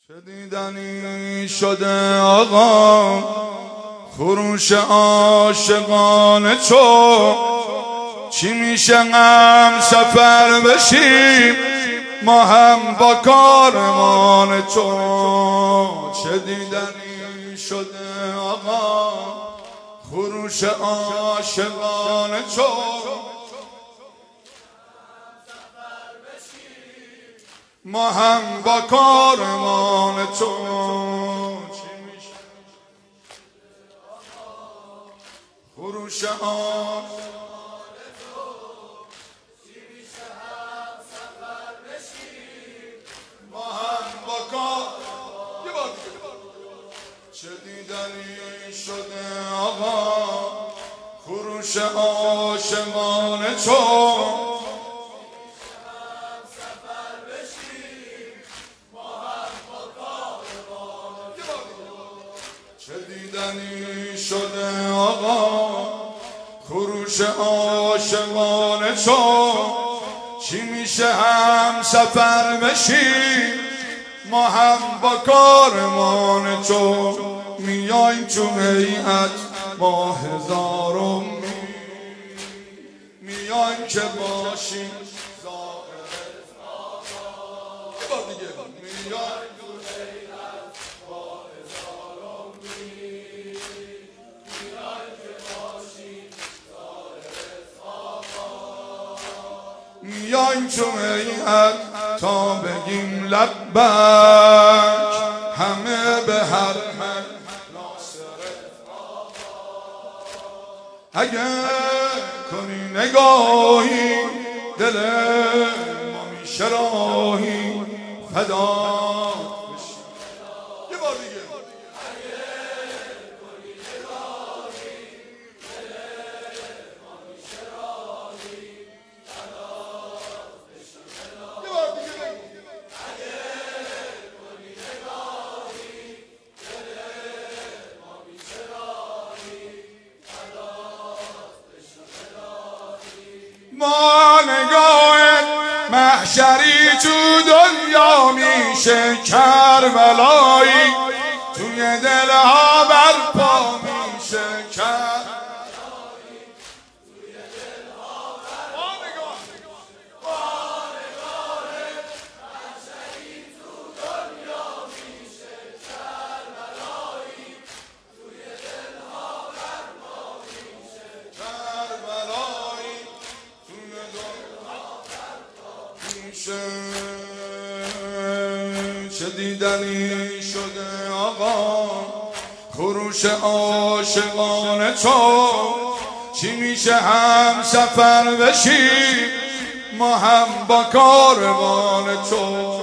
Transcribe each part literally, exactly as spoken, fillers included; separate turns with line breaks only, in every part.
چه دیدنی شده آقا خروش عاشقانه تو، چی میشه هم سفر بشیم ما هم با کارمان تو. چه دیدنی شده آقا خروش عاشقانه تو، ما هم با کارمان تو. خروش آن ما هم با کار. چه دیدنی شده آقا خروش عاشقانه تو، چه دیدنی شده آقا خروش عاشقانه تو، چی میشه هم سفر بشیم ما هم با کارمان تو. میایم تو هیئت با هزارم میایم که باشیم میایم تو هیئت تا بگیم لبک، همه به هر من اگه کنی نگاهی دل ما میشه راهی فدا. یه بار دیگه ما نگاه محشری تو دنیا میشه کربلایی، توی دلها برپا میشه کربلایی، توی دلها برپا. ما نگاه محشری تو دنیا میشه کربلایی، توی دلها برپا میشه کربلایی، چه دیدنی شده آقا خروش عاشقانه تو، چی میشه هم سفر بشیم ما هم با کارمان تو.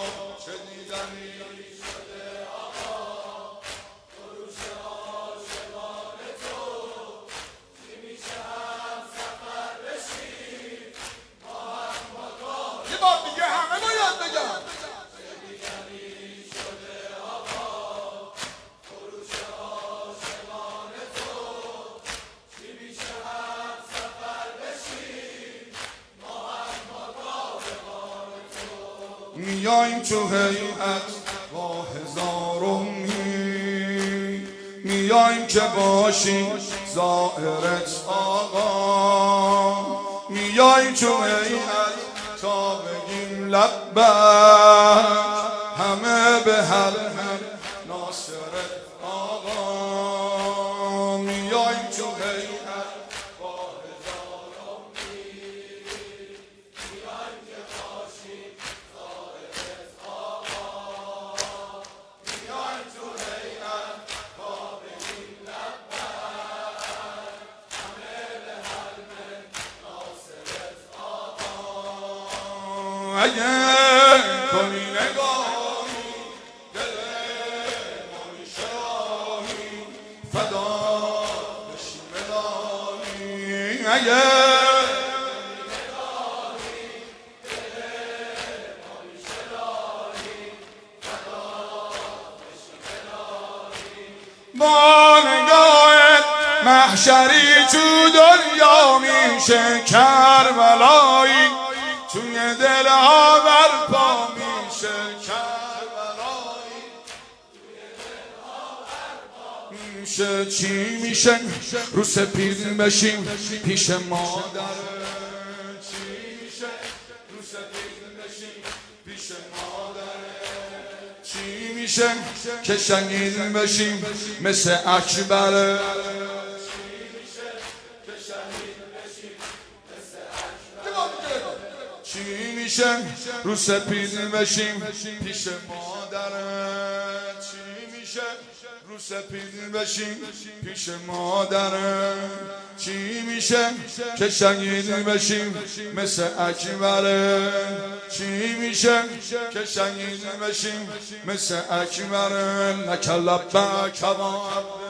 میایم تو هیئت با هزارم میایم که باشیم ظاهرت آقا، میایم تو هیئت تا بگیم لبک، همه به هر هم ناصرت آقا. میایم تو هیئت با هزارم میایم که باشیم ظاهرت آقا، میایم تو هیئت تا بگیم لبک، همه به هر من ناصرت آقا. اگه کنی نگاهی دل ما میشه راهی فدا بشیم الهی. اگه با نگاهت محشری تو دنیا میشه کربلایی، توی دلها برپا میشه کربلایی، میشه چی میشه رو سپید بشیم پیش مادر چی میشه رو سپید بشیم پیش مادر چی میشه که شنگین بشیم مثل اکبر چی میشه رو سپید بشیم پیش مادر چی میشه رو سپید بشیم پیش مادر چی میشه که شنگین بشیم مثل اکبر چی میشه که شنگین بشیم مثل اکبر لک لبک